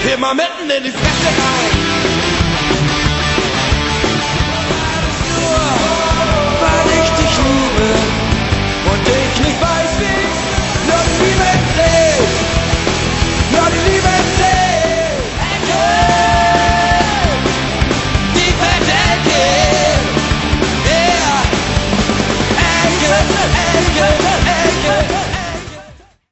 immer mitten in die Fresse rein. Nur, weil ich dich liebe und ich nicht weiß wie, nur wie mit